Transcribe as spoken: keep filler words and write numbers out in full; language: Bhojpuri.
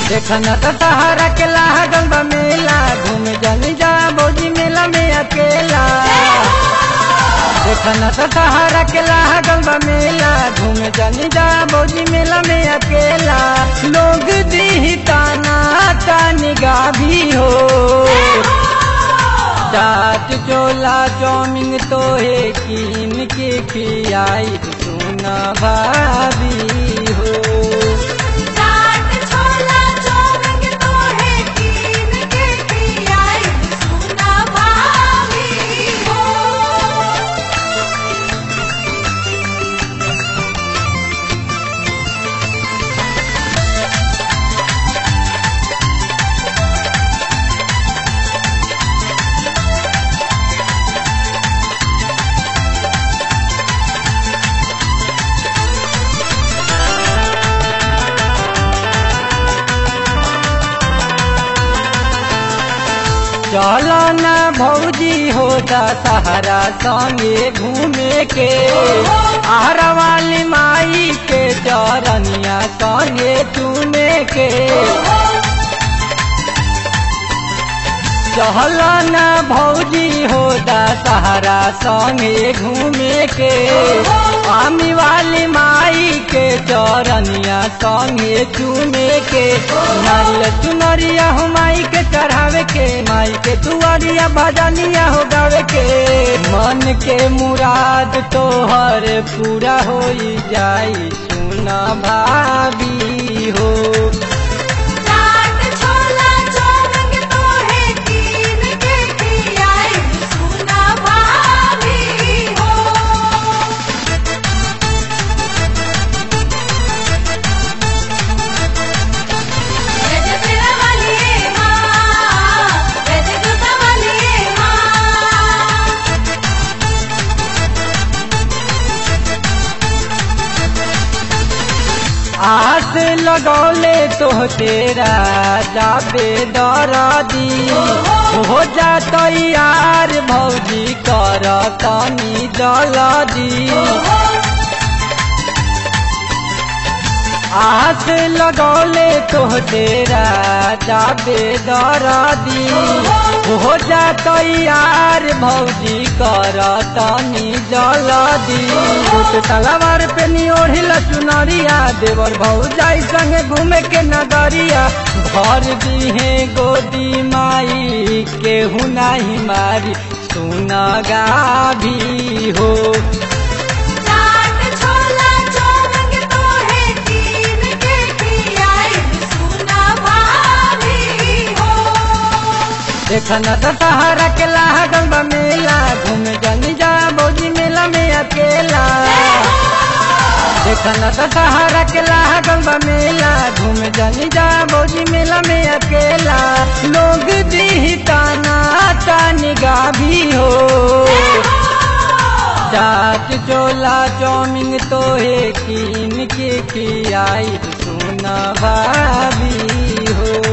देखना तो सहारा के लागल बा मेला, घूमे जानी जा भौजी मेला में अकेला। देखना तो सहारा के लागल बा मेला, घूमे जानी जा भौजी मेला में अकेला। लोग दी ताना तानी गाभी हो, चाट चोला चौमिंग तो है कीन के खियाई सुना भाभी हो। चाट छोला चौमिंग तो है कीन के खियाई सुना भाभी हो। चलो न भौजी हो दशहरा संगे घूमे के, आहरा वाली माई के चरनिया संगे चूमे के। चलो न भौजी हो दशहरा संगे घूमे के, आमी वाली माई के चरनिया संगे चूमे के। नारियल चुनरिया हो माई के चढ़ावे के, माई के दुआरिया भजनिया हो गावे के। मन के मुराद तोहर पूरा हो जाई सुना भाभी हो। चाट छोला चौमिंग तो है कीन के खियाई सुना भाभी हो। जय जय तेरा वाली है माँ, जय जय दूता वाली है माँ। आस लगौले तो तेरा जाबे दरदी, हो जा तैयार भौजी कर तनी जल्दी। आस लगौले तो तेरा जाबे दरदी, हो जा तैयार भौजी कर तनी जल्दी। भूत तलवार पे निओढ़िल चुनरिया, देवर भौजाई संगे घूमे के नगरिया। भर दीहे गोदी माई केहू नाही मारी सुना गाभी हो। चाट छोला चौमिंग तो है कीन के खियाई सुना भाभी हो। देखना तो सहारा के लागल बा मेला, घूमे जानी जा भौजी मेला में अकेला। देखना तो सहारा के लागल बा मेला, घूमे जानी जा भौजी मेला में अकेला। लोग दी ताना तानी गाभी हो, चाट चोला चौमिंग तो है कीन के खियाई सुना भाभी हो।